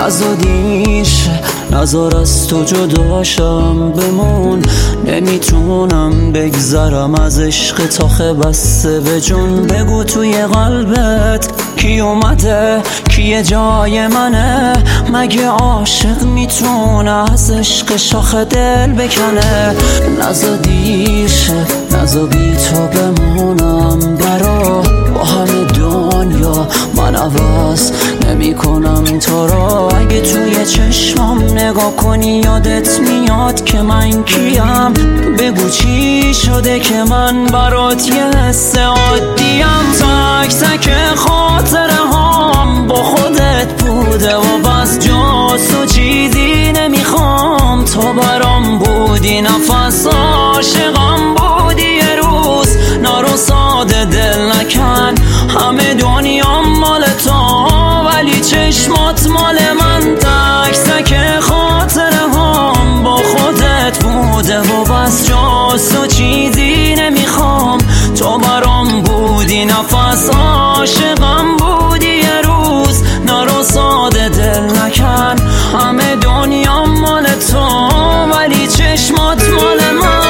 نزدیش نظر از تو جداشم بمون، نمیتونم بگذرم از عشق تاخه بسته به جون. بگو توی قلبت کی اومده، کی جای منه؟ مگه عاشق میتونه از عشق شاخ دل بکنه؟ نزدیش نزا بی تو بمونم برا، با همه دنیا من عوض نمی کنم تو را. اگه توی چشمم نگاه کنی یادت میاد که من کیم. بگو چی شده که من برات یه حس عادیم. تک تک خاطره هام با خودت بوده و بس جاست و چیزی نمیخوام. تو برام بودی نفس عاشقم بودی، یه روز نرو ساده دل نکن. همه دنیام مال تو ولی چشمات مال من. تک تک خاطره هام با خودت بوده و بس جاست و چیزی نمیخوام. تو برام بودی نفس عاشقم بودی، یه روز نرو ساده دل نکن. همه دنیام مال تو ولی چشمات مال من.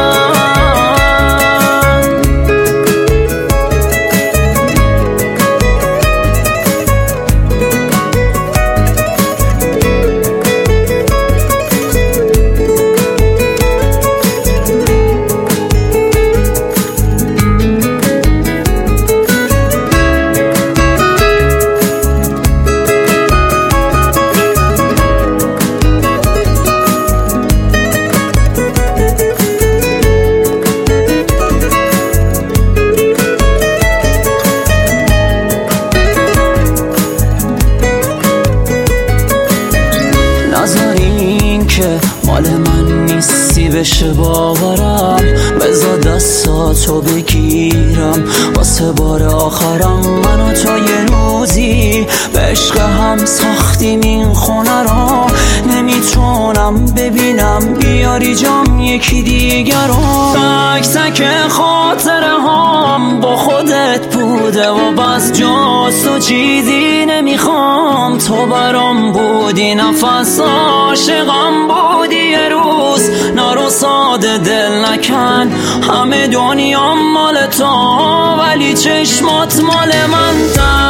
مال من نیستی بشه باورم، بذار دستاتو بگیرم واسه بار آخرم. منو تا یه روزی به عشق هم ساختیم این خونه را، نمیتونم ببینم بیاری جام یکی دیگر رو. تک تک خاطره هام با خودت بوده و بس جاست و چیزی نمیخوام. تو برام بودی نفس عاشقم بودی، یه روز نرو ساده دل نکن. همه دنیام مال تو ولی چشمات مال من.